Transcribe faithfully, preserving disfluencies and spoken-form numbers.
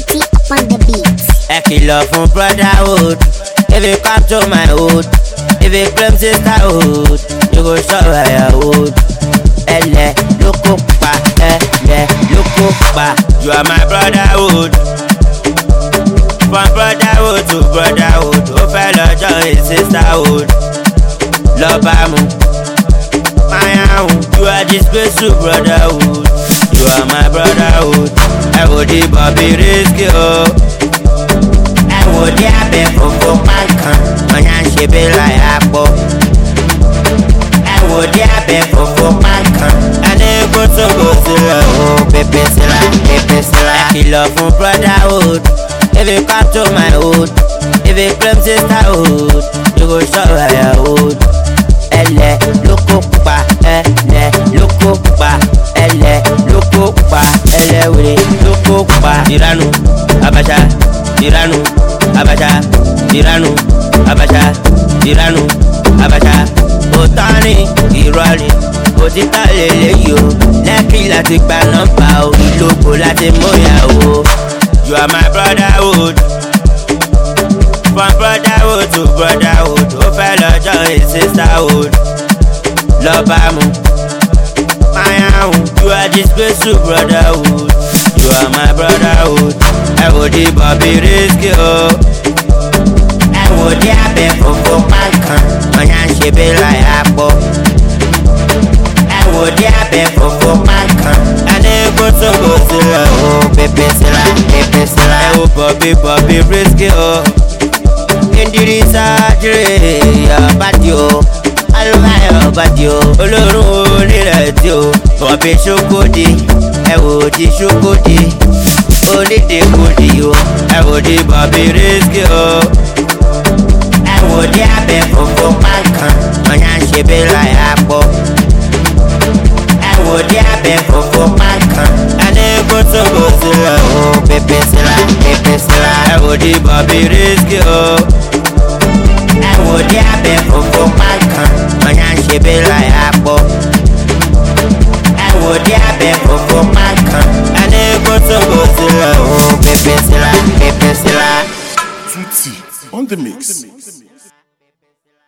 Tutti upon the beats. A killer from brotherhood. If you come to my hood, if you claim sisterhood, you go show firewood. Ele, loko pa, ele, loko pa. You are my brotherhood. From brotherhood to brotherhood, oh fellow joy is sisterhood. Love amu, my own. You are this special brotherhood. You are my brotherhood. I would be Bobby risky oh. I would be a bit for for my can. My hand she be like apple. I would be a bit for for my can. And then go to go to oh, baby sila, baby sila. I kill love from brotherhood. If you come to my hood, if you claim sisterhood, you go show firewood. Ele, loko pa, ele, loko pa, ele, loko pa, ele, we, loko pa. Tiranu, Abacha, Tiranu, Abacha, Tiranu, Abacha, Tiranu, Abacha. Otani, Iroli, Otita lele yo. Lẹ́kì láti gba nọ́mbà o, ìlòkò láti mọ́yà o. You are my brotherhood. From brotherhood to brotherhood, oh fellow joy is sisterhood. Love amu, my own. You are this special brotherhood. You are my brotherhood. I would be Bobby risky oh. I would be a bit for for my can. My hand she be like apple. I would be a bit for for my can. And then go to go to oh, baby sila, baby sila. I would Bobby Bobby risky oh. Indirisa jire ya badio, aluga ya badio. Olorun onírẹ̀tì o, Bobby Shokodi, ẹ wò di Shokodi. Onídé kodi o, ẹ wò di Bobby risky o. Ẹ wò di abẹ funfun máa kan, ọ̀yà ń ṣe bí láì apọ̀. Ẹ wò di abẹ funfun máa kan, ẹni kó tó kó sílẹ̀ o, pépé sílá, pépé sílá. Ẹ wò di Bobby risky o. I would have been for for my can. My hand she be like apple. I would have been for for my can. And then go to go to oh, baby sila, baby sila. Tutti on the mix.